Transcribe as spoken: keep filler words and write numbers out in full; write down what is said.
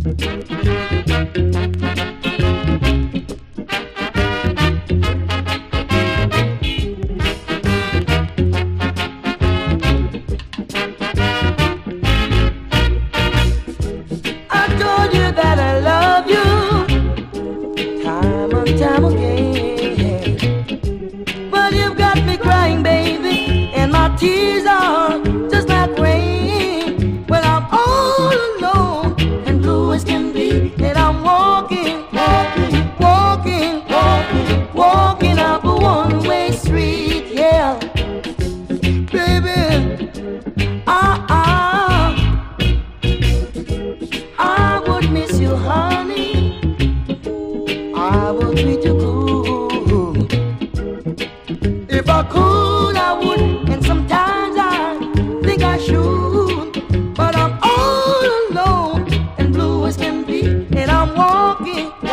Tears are just like rain when I'm all alone and blue as can be, and I'm walking, walking, walking, walking, walking up a one-way street, yeah, baby. I, I, I would miss you, honey. I would treat you cool if I could. I would. Sometimes I think I should, but I'm all alone and blue as can be, and I'm walking.